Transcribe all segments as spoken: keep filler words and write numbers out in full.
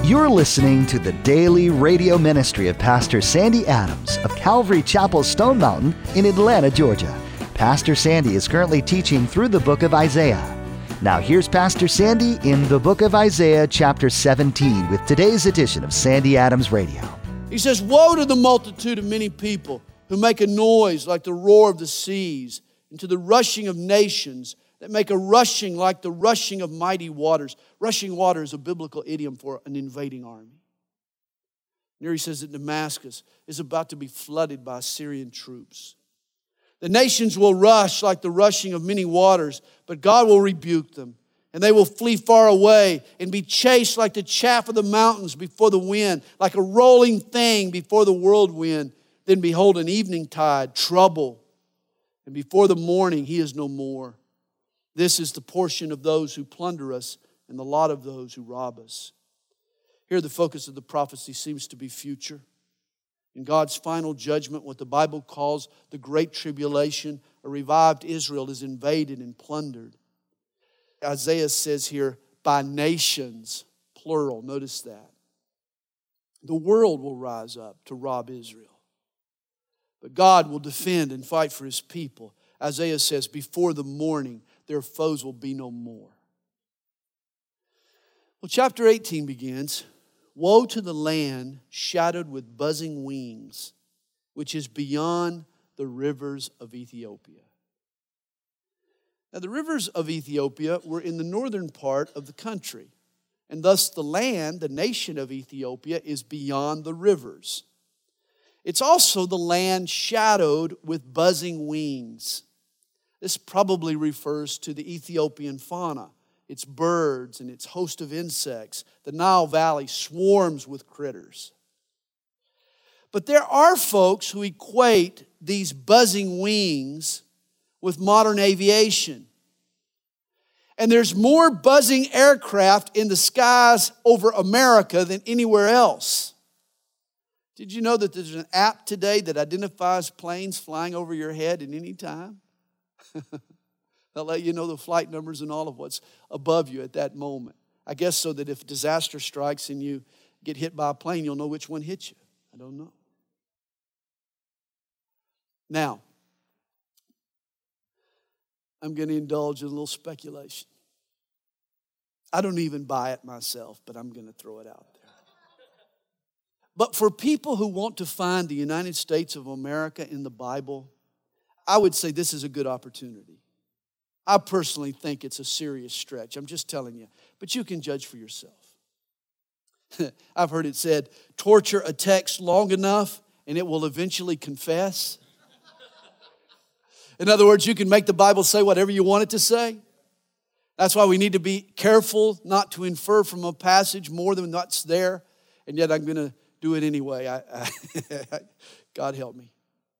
You're listening to the daily radio ministry of Pastor Sandy Adams of Calvary Chapel, Stone Mountain in Atlanta, Georgia. Pastor Sandy is currently teaching through the book of Isaiah. Now here's Pastor Sandy in the book of Isaiah chapter seventeen with today's edition of Sandy Adams Radio. He says, "Woe to the multitude of many people who make a noise like the roar of the seas, and to the rushing of nations that make a rushing like the rushing of mighty waters." Rushing water is a biblical idiom for an invading army. Here he says that Damascus is about to be flooded by Assyrian troops. The nations will rush like the rushing of many waters, but God will rebuke them, and they will flee far away and be chased like the chaff of the mountains before the wind, like a rolling thing before the whirlwind. Then behold, an evening tide, trouble, and before the morning he is no more. This is the portion of those who plunder us and the lot of those who rob us. Here the focus of the prophecy seems to be future. In God's final judgment, what the Bible calls the Great Tribulation, a revived Israel is invaded and plundered. Isaiah says here, by nations, plural. Notice that. The world will rise up to rob Israel. But God will defend and fight for His people. Isaiah says, before the morning, their foes will be no more. Well, chapter eighteen begins, "Woe to the land shadowed with buzzing wings, which is beyond the rivers of Ethiopia." Now, the rivers of Ethiopia were in the northern part of the country, and thus the land, the nation of Ethiopia, is beyond the rivers. It's also the land shadowed with buzzing wings. This probably refers to the Ethiopian fauna, its birds and its host of insects. The Nile Valley swarms with critters. But there are folks who equate these buzzing wings with modern aviation. And there's more buzzing aircraft in the skies over America than anywhere else. Did you know that there's an app today that identifies planes flying over your head at any time? They'll let you know the flight numbers and all of what's above you at that moment. I guess so that if disaster strikes and you get hit by a plane, you'll know which one hit you. I don't know. Now, I'm going to indulge in a little speculation. I don't even buy it myself, but I'm going to throw it out there. But for people who want to find the United States of America in the Bible, I would say this is a good opportunity. I personally think it's a serious stretch. I'm just telling you. But you can judge for yourself. I've heard it said, torture a text long enough and it will eventually confess. In other words, you can make the Bible say whatever you want it to say. That's why we need to be careful not to infer from a passage more than what's there. And yet I'm going to do it anyway. I, I, God help me.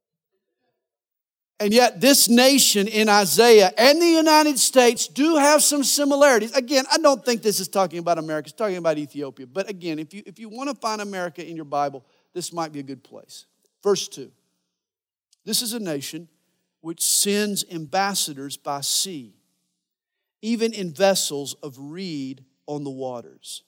And yet this nation in Isaiah and the United States do have some similarities. Again, I don't think this is talking about America. It's talking about Ethiopia. But again, if you, if you want to find America in your Bible, this might be a good place. Verse two. This is a nation which sends ambassadors by sea, even in vessels of reed on the waters.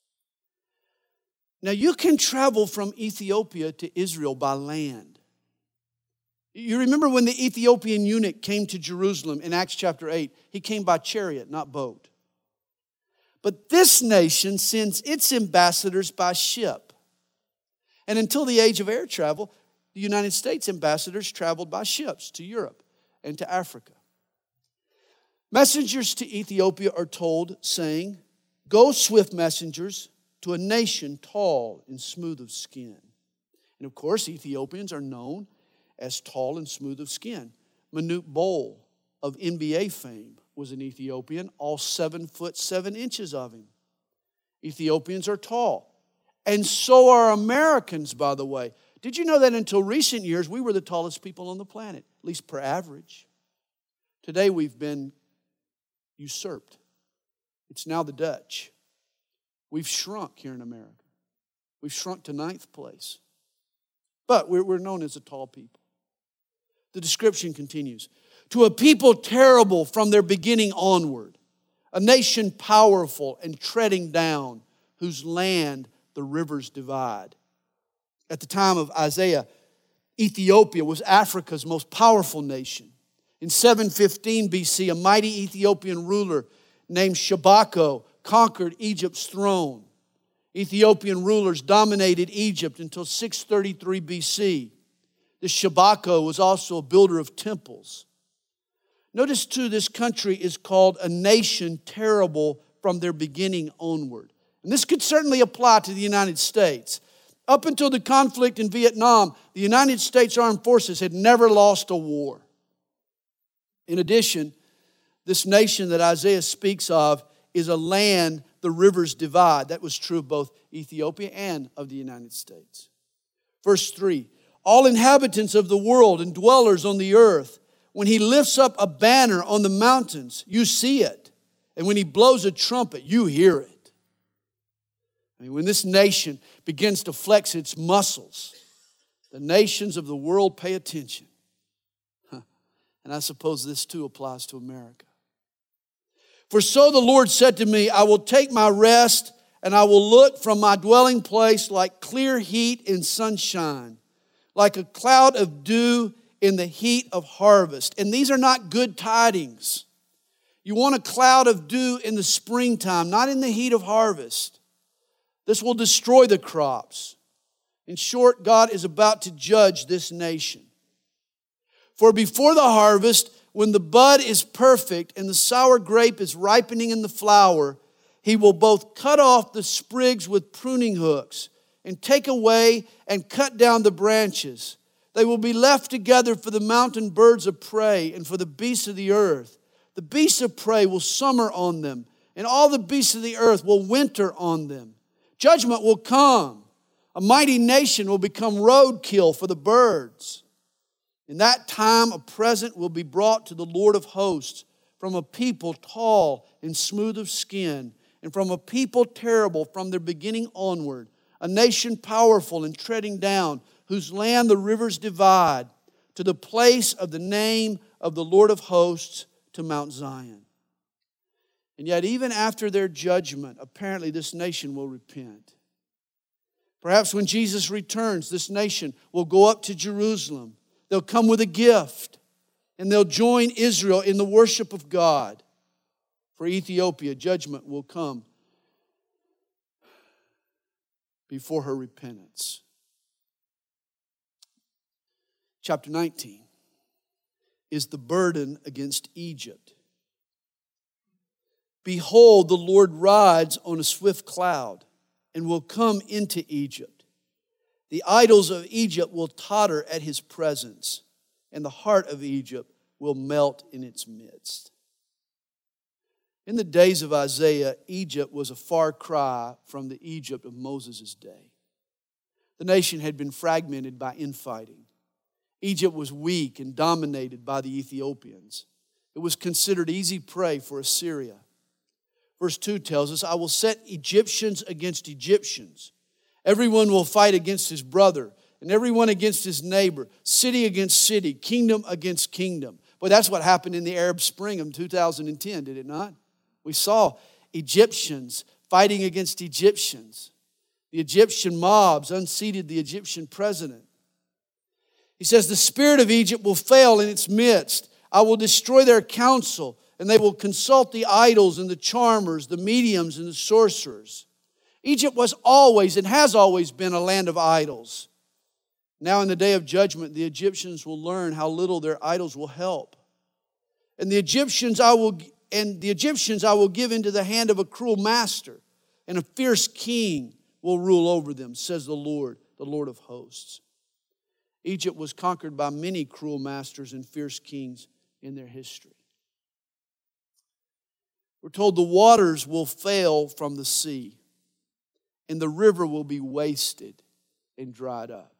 Now you can travel from Ethiopia to Israel by land. You remember when the Ethiopian eunuch came to Jerusalem in Acts chapter eight, he came by chariot, not boat. But this nation sends its ambassadors by ship. And until the age of air travel, the United States ambassadors traveled by ships to Europe and to Africa. Messengers to Ethiopia are told, saying, "Go, swift messengers, to a nation tall and smooth of skin." And of course, Ethiopians are known as tall and smooth of skin. Manute Bol of N B A fame was an Ethiopian, all seven foot seven inches of him. Ethiopians are tall. And so are Americans, by the way. Did you know that until recent years, we were the tallest people on the planet, at least per average? Today we've been usurped. It's now the Dutch. We've shrunk here in America. We've shrunk to ninth place. But we're, we're known as a tall people. The description continues. To a people terrible from their beginning onward, a nation powerful and treading down, whose land the rivers divide. At the time of Isaiah, Ethiopia was Africa's most powerful nation. In seven fifteen B C, a mighty Ethiopian ruler named Shebako conquered Egypt's throne. Ethiopian rulers dominated Egypt until six thirty-three B C. This Shebako was also a builder of temples. Notice too, this country is called a nation terrible from their beginning onward. And this could certainly apply to the United States. Up until the conflict in Vietnam, the United States Armed Forces had never lost a war. In addition, this nation that Isaiah speaks of is a land the rivers divide. That was true of both Ethiopia and of the United States. Verse three, all inhabitants of the world and dwellers on the earth, when he lifts up a banner on the mountains, you see it. And when he blows a trumpet, you hear it. I mean, when this nation begins to flex its muscles, the nations of the world pay attention. Huh. And I suppose this too applies to America. For so the Lord said to me, I will take my rest, and I will look from my dwelling place like clear heat in sunshine, like a cloud of dew in the heat of harvest. And these are not good tidings. You want a cloud of dew in the springtime, not in the heat of harvest. This will destroy the crops. In short, God is about to judge this nation. For before the harvest, when the bud is perfect and the sour grape is ripening in the flower, he will both cut off the sprigs with pruning hooks and take away and cut down the branches. They will be left together for the mountain birds of prey and for the beasts of the earth. The beasts of prey will summer on them, and all the beasts of the earth will winter on them. Judgment will come. A mighty nation will become roadkill for the birds. In that time, a present will be brought to the Lord of hosts from a people tall and smooth of skin, and from a people terrible from their beginning onward, a nation powerful and treading down, whose land the rivers divide, to the place of the name of the Lord of hosts, to Mount Zion. And yet, even after their judgment, apparently this nation will repent. Perhaps when Jesus returns, this nation will go up to Jerusalem. They'll come with a gift, and they'll join Israel in the worship of God. For Ethiopia, judgment will come before her repentance. Chapter nineteen is the burden against Egypt. Behold, the Lord rides on a swift cloud and will come into Egypt. The idols of Egypt will totter at his presence, and the heart of Egypt will melt in its midst. In the days of Isaiah, Egypt was a far cry from the Egypt of Moses' day. The nation had been fragmented by infighting. Egypt was weak and dominated by the Ethiopians. It was considered easy prey for Assyria. Verse two tells us, I will set Egyptians against Egyptians. Everyone will fight against his brother, and everyone against his neighbor, city against city, kingdom against kingdom. But that's what happened in the Arab Spring of two thousand ten, did it not? We saw Egyptians fighting against Egyptians. The Egyptian mobs unseated the Egyptian president. He says, the spirit of Egypt will fail in its midst. I will destroy their counsel, and they will consult the idols and the charmers, the mediums and the sorcerers. Egypt was always and has always been a land of idols. Now in the day of judgment, the Egyptians will learn how little their idols will help. And the Egyptians I will and the Egyptians I will give into the hand of a cruel master, and a fierce king will rule over them, says the Lord, the Lord of hosts. Egypt was conquered by many cruel masters and fierce kings in their history. We're told the waters will fail from the sea, and the river will be wasted and dried up.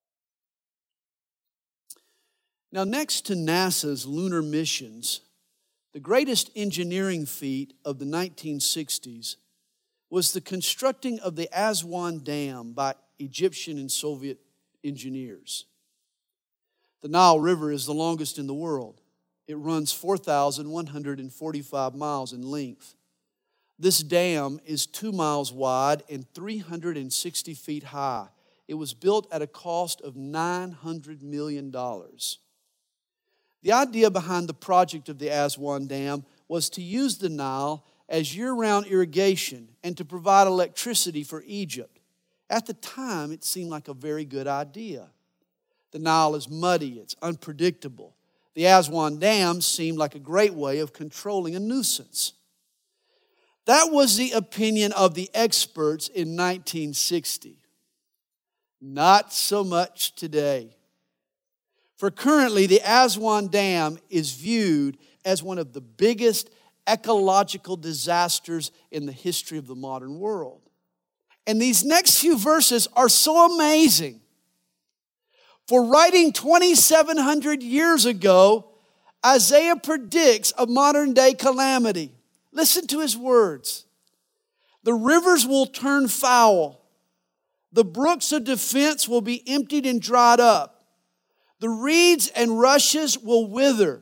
Now, next to NASA's lunar missions, the greatest engineering feat of the nineteen sixties was the constructing of the Aswan Dam by Egyptian and Soviet engineers. The Nile River is the longest in the world. It runs four thousand one hundred forty-five miles in length. This dam is two miles wide and three hundred sixty feet high. It was built at a cost of nine hundred million dollars. The idea behind the project of the Aswan Dam was to use the Nile as year-round irrigation and to provide electricity for Egypt. At the time, it seemed like a very good idea. The Nile is muddy, it's unpredictable. The Aswan Dam seemed like a great way of controlling a nuisance. That was the opinion of the experts in nineteen sixty. Not so much today. For currently, the Aswan Dam is viewed as one of the biggest ecological disasters in the history of the modern world. And these next few verses are so amazing. For writing twenty-seven hundred years ago, Isaiah predicts a modern day calamity. Listen to his words. The rivers will turn foul. The brooks of defense will be emptied and dried up. The reeds and rushes will wither.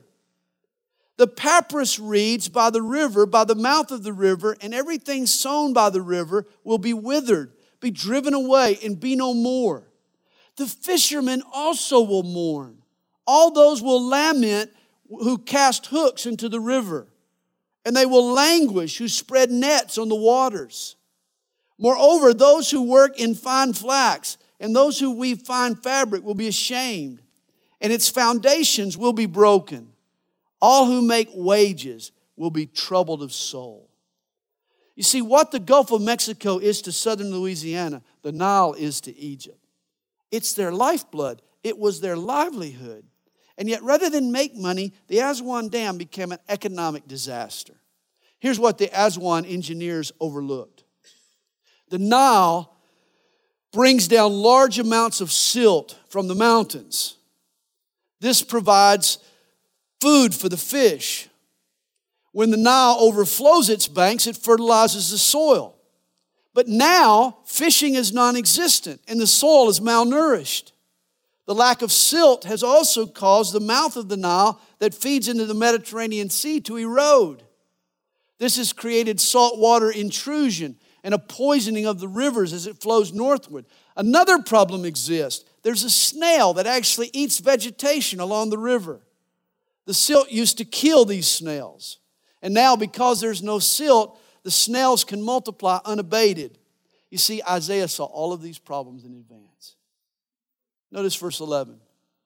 The papyrus reeds by the river, by the mouth of the river, and everything sown by the river will be withered, be driven away, and be no more. The fishermen also will mourn. All those will lament who cast hooks into the river, and they will languish who spread nets on the waters. Moreover, those who work in fine flax and those who weave fine fabric will be ashamed, and its foundations will be broken. All who make wages will be troubled of soul. You see, what the Gulf of Mexico is to southern Louisiana, the Nile is to Egypt. It's their lifeblood. It was their livelihood. And yet, rather than make money, the Aswan Dam became an economic disaster. Here's what the Aswan engineers overlooked. The Nile brings down large amounts of silt from the mountains. This provides food for the fish. When the Nile overflows its banks, it fertilizes the soil. But now, fishing is non-existent and the soil is malnourished. The lack of silt has also caused the mouth of the Nile that feeds into the Mediterranean Sea to erode. This has created saltwater intrusion and a poisoning of the rivers as it flows northward. Another problem exists. There's a snail that actually eats vegetation along the river. The silt used to kill these snails. And now, because there's no silt, the snails can multiply unabated. You see, Isaiah saw all of these problems in advance. Notice verse eleven.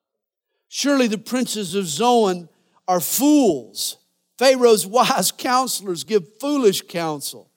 Surely the princes of Zoan are fools. Pharaoh's wise counselors give foolish counsel.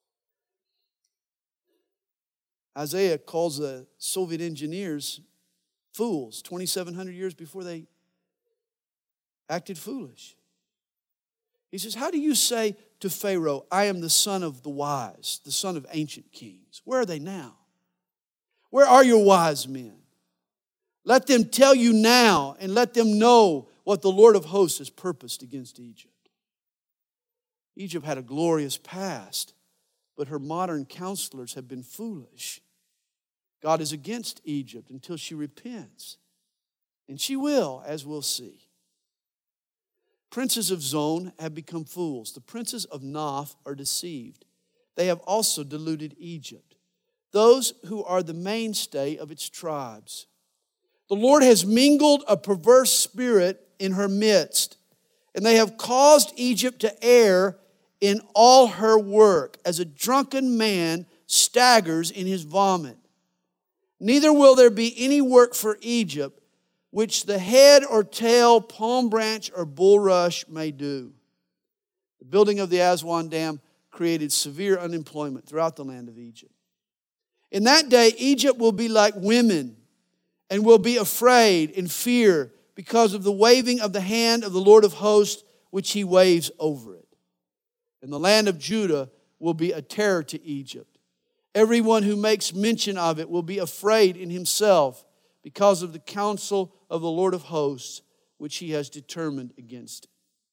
Isaiah calls the Soviet engineers fools twenty-seven hundred years before they acted foolish. He says, how do you say to Pharaoh, I am the son of the wise, the son of ancient kings? Where are they now? Where are your wise men? Let them tell you now and let them know what the Lord of hosts has purposed against Egypt. Egypt had a glorious past, but her modern counselors have been foolish. God is against Egypt until she repents. And she will, as we'll see. Princes of Zoan have become fools. The princes of Noph are deceived. They have also deluded Egypt, those who are the mainstay of its tribes. The Lord has mingled a perverse spirit in her midst, and they have caused Egypt to err in all her work, as a drunken man staggers in his vomit. Neither will there be any work for Egypt which the head or tail, palm branch or bulrush may do. The building of the Aswan Dam created severe unemployment throughout the land of Egypt. In that day, Egypt will be like women and will be afraid and fear because of the waving of the hand of the Lord of hosts, which he waves over it. And the land of Judah will be a terror to Egypt. Everyone who makes mention of it will be afraid in himself because of the counsel of the Lord of hosts, which he has determined against it.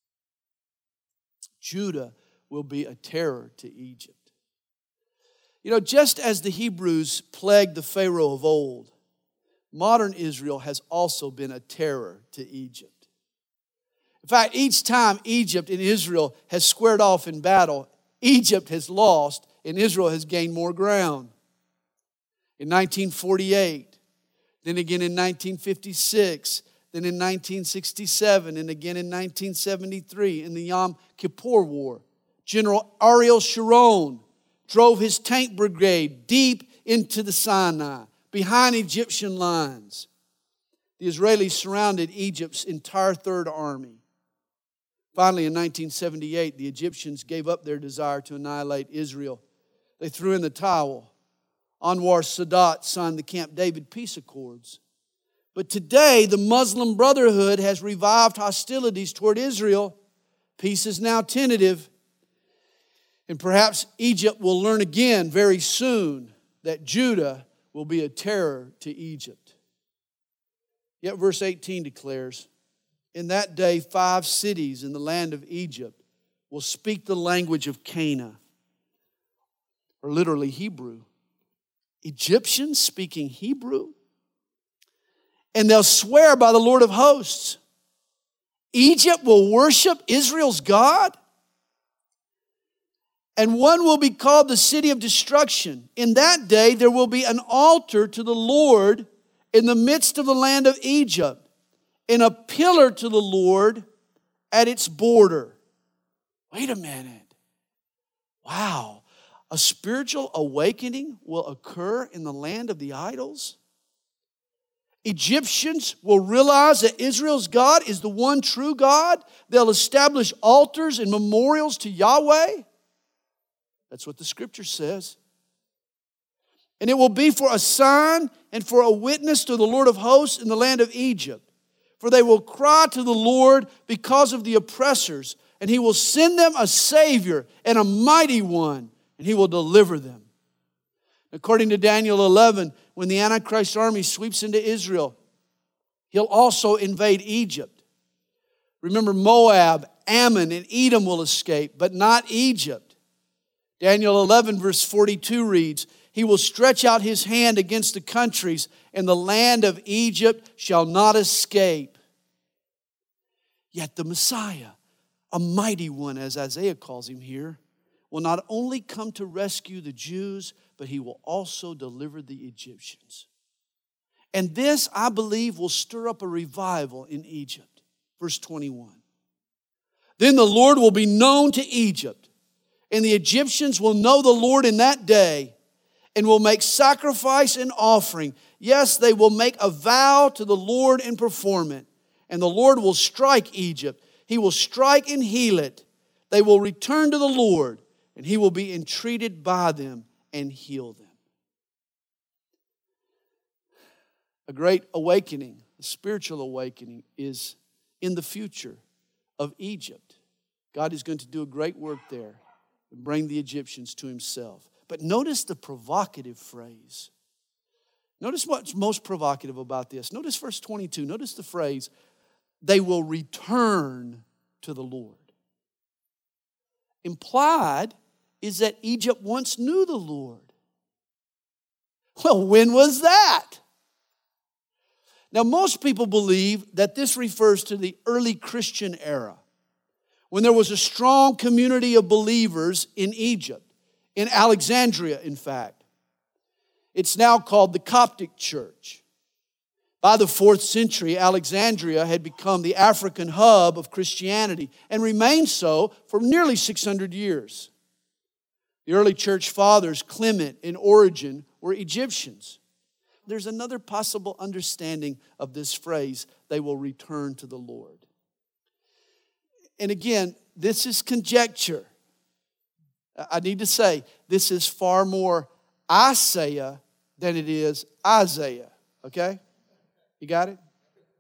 Judah will be a terror to Egypt. You know, just as the Hebrews plagued the Pharaoh of old, modern Israel has also been a terror to Egypt. In fact, each time Egypt and Israel has squared off in battle, Egypt has lost and Israel has gained more ground. In nineteen forty-eight, then again in nineteen fifty-six, then in nineteen sixty-seven, and again in nineteen seventy-three in the Yom Kippur War, General Ariel Sharon drove his tank brigade deep into the Sinai, behind Egyptian lines. The Israelis surrounded Egypt's entire Third Army. Finally, in nineteen seventy-eight, the Egyptians gave up their desire to annihilate Israel. They threw in the towel. Anwar Sadat signed the Camp David peace accords. But today, the Muslim Brotherhood has revived hostilities toward Israel. Peace is now tentative. And perhaps Egypt will learn again very soon that Judah will be a terror to Egypt. Yet verse eighteen declares, in that day five cities in the land of Egypt will speak the language of Cana, or literally Hebrew. Egyptians speaking Hebrew? And they'll swear by the Lord of hosts. Egypt will worship Israel's God? And one will be called the city of destruction. In that day there will be an altar to the Lord in the midst of the land of Egypt, and a pillar to the Lord at its border. Wait a minute. Wow. A spiritual awakening will occur in the land of the idols? Egyptians will realize that Israel's God is the one true God. They'll establish altars and memorials to Yahweh. That's what the Scripture says. And it will be for a sign and for a witness to the Lord of hosts in the land of Egypt. For they will cry to the Lord because of the oppressors, and He will send them a Savior and a mighty one, and He will deliver them. According to Daniel eleven, when the Antichrist army sweeps into Israel, he'll also invade Egypt. Remember, Moab, Ammon, and Edom will escape, but not Egypt. Daniel eleven verse forty-two reads, He will stretch out His hand against the countries, and the land of Egypt shall not escape. Yet the Messiah, a mighty one, as Isaiah calls Him here, will not only come to rescue the Jews, but He will also deliver the Egyptians. And this, I believe, will stir up a revival in Egypt. Verse twenty-one. Then the Lord will be known to Egypt, and the Egyptians will know the Lord in that day, and will make sacrifice and offering. Yes, they will make a vow to the Lord and perform it. And the Lord will strike Egypt. He will strike and heal it. They will return to the Lord, and He will be entreated by them and heal them. A great awakening, a spiritual awakening, is in the future of Egypt. God is going to do a great work there and bring the Egyptians to Himself. But notice the provocative phrase. Notice what's most provocative about this. Notice verse twenty-two. Notice the phrase, they will return to the Lord. Implied is that Egypt once knew the Lord. Well, when was that? Now, most people believe that this refers to the early Christian era, when there was a strong community of believers in Egypt, in Alexandria, in fact. It's now called the Coptic Church. By the fourth century, Alexandria had become the African hub of Christianity and remained so for nearly six hundred years. The early church fathers, Clement and Origen, were Egyptians. There's another possible understanding of this phrase, they will return to the Lord. And again, this is conjecture. I need to say, this is far more Isaiah than it is Isaiah. Okay? You got it?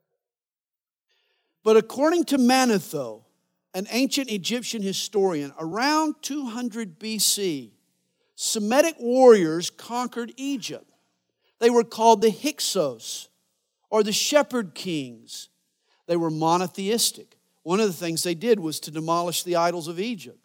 But according to Manetho, an ancient Egyptian historian, around two hundred B C, Semitic warriors conquered Egypt. They were called the Hyksos, or the shepherd kings. They were monotheistic. One of the things they did was to demolish the idols of Egypt.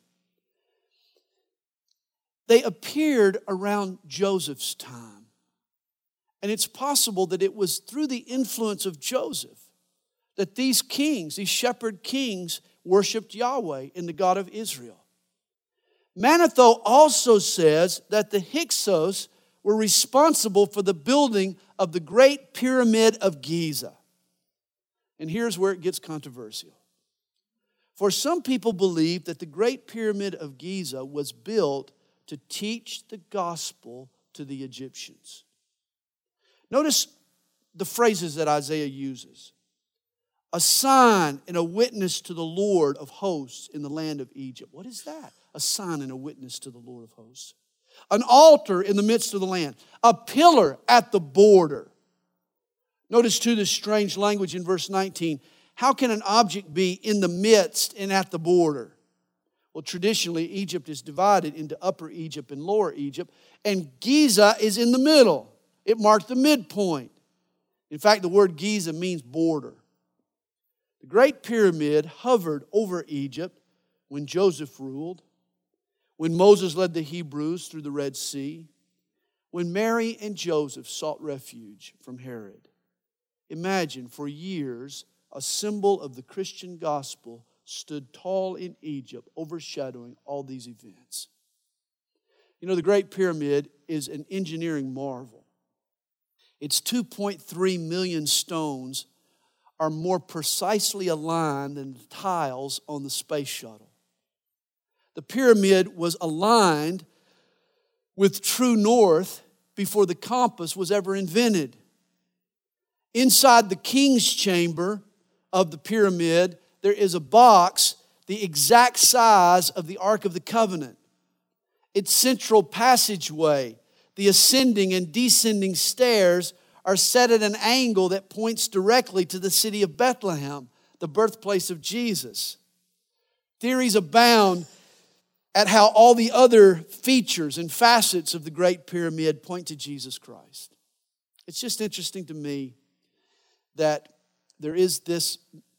They appeared around Joseph's time. And it's possible that it was through the influence of Joseph that these kings, these shepherd kings, worshiped Yahweh and the God of Israel. Manetho also says that the Hyksos were responsible for the building of the Great Pyramid of Giza. And here's where it gets controversial. For some people believe that the Great Pyramid of Giza was built to teach the gospel to the Egyptians. Notice the phrases that Isaiah uses. A sign and a witness to the Lord of hosts in the land of Egypt. What is that? A sign and a witness to the Lord of hosts. An altar in the midst of the land. A pillar at the border. Notice too this strange language in verse nineteen. How can an object be in the midst and at the border? Well, traditionally, Egypt is divided into Upper Egypt and Lower Egypt, and Giza is in the middle. It marked the midpoint. In fact, the word Giza means border. The Great Pyramid hovered over Egypt when Joseph ruled, when Moses led the Hebrews through the Red Sea, when Mary and Joseph sought refuge from Herod. Imagine, for years, a symbol of the Christian gospel stood tall in Egypt, overshadowing all these events. You know, the Great Pyramid is an engineering marvel. Its two point three million stones are more precisely aligned than the tiles on the space shuttle. The pyramid was aligned with true north before the compass was ever invented. Inside the king's chamber of the pyramid, there is a box the exact size of the Ark of the Covenant. Its central passageway, the ascending and descending stairs, are set at an angle that points directly to the city of Bethlehem, the birthplace of Jesus. Theories abound at how all the other features and facets of the Great Pyramid point to Jesus Christ. It's just interesting to me that there is this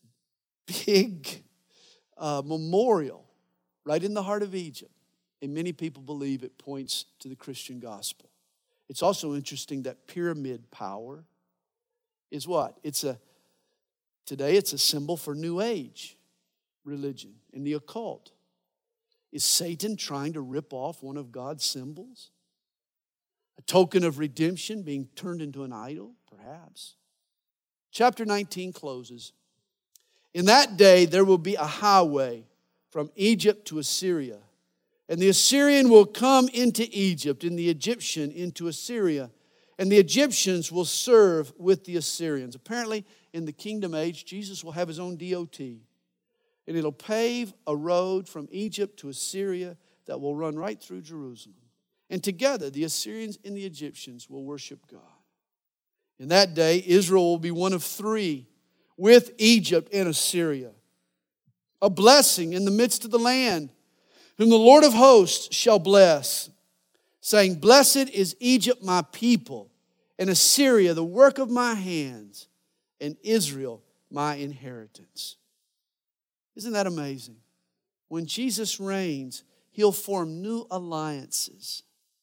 big uh, memorial right in the heart of Egypt. And many people believe it points to the Christian gospel. It's also interesting that pyramid power is what? It's a, today it's a symbol for New Age religion and the occult. Is Satan trying to rip off one of God's symbols? A token of redemption being turned into an idol? Perhaps. Chapter nineteen closes. In that day there will be a highway from Egypt to Assyria. And the Assyrian will come into Egypt, and the Egyptian into Assyria. And the Egyptians will serve with the Assyrians. Apparently, in the kingdom age, Jesus will have his own D O T. And it'll pave a road from Egypt to Assyria that will run right through Jerusalem. And together, the Assyrians and the Egyptians will worship God. In that day, Israel will be one of three with Egypt and Assyria. A blessing in the midst of the land, whom the Lord of hosts shall bless, saying, Blessed is Egypt my people, and Assyria the work of my hands, and Israel my inheritance. Isn't that amazing? When Jesus reigns, he'll form new alliances.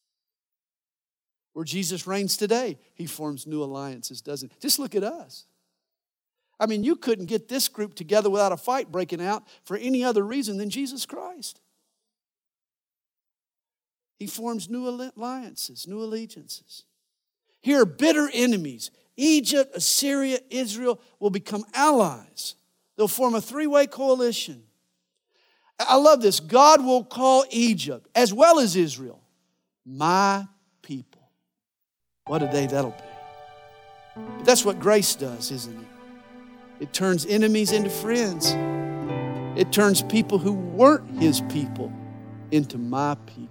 Where Jesus reigns today, he forms new alliances, doesn't he? Just look at us. I mean, you couldn't get this group together without a fight breaking out for any other reason than Jesus Christ. He forms new alliances, new allegiances. Here, bitter enemies, Egypt, Assyria, Israel, will become allies. They'll form a three-way coalition. I love this. God will call Egypt, as well as Israel, my people. What a day that'll be. But that's what grace does, isn't it? It turns enemies into friends. It turns people who weren't his people into my people.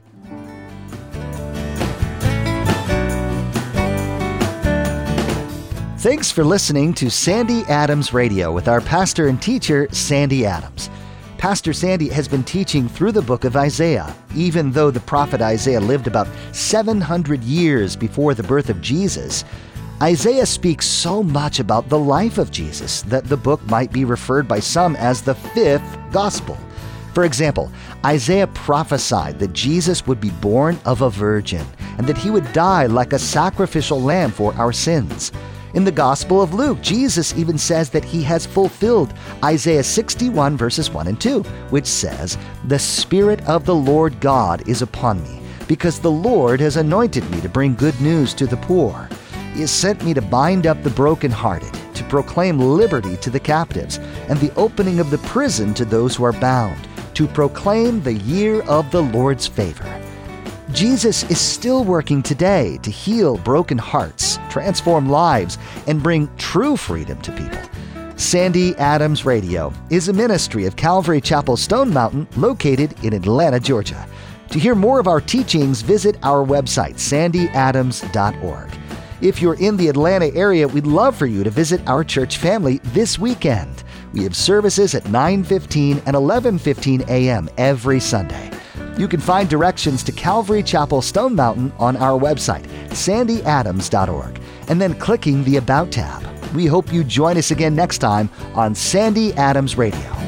Thanks for listening to Sandy Adams Radio with our pastor and teacher, Sandy Adams. Pastor Sandy has been teaching through the book of Isaiah, even though the prophet Isaiah lived about seven hundred years before the birth of Jesus. Isaiah speaks so much about the life of Jesus that the book might be referred by some as the fifth gospel. For example, Isaiah prophesied that Jesus would be born of a virgin and that he would die like a sacrificial lamb for our sins. In the Gospel of Luke, Jesus even says that he has fulfilled Isaiah sixty-one verses one and two, which says, "The Spirit of the Lord God is upon me, because the Lord has anointed me to bring good news to the poor. He has sent me to bind up the brokenhearted, to proclaim liberty to the captives, and the opening of the prison to those who are bound, to proclaim the year of the Lord's favor." Jesus is still working today to heal broken hearts, transform lives, and bring true freedom to people. Sandy Adams Radio is a ministry of Calvary Chapel Stone Mountain located in Atlanta, Georgia. To hear more of our teachings, visit our website, sandy adams dot org. If you're in the Atlanta area, we'd love for you to visit our church family this weekend. We have services at nine fifteen and eleven fifteen a.m. every Sunday. You can find directions to Calvary Chapel Stone Mountain on our website, sandy adams dot org, and then clicking the About tab. We hope you join us again next time on Sandy Adams Radio.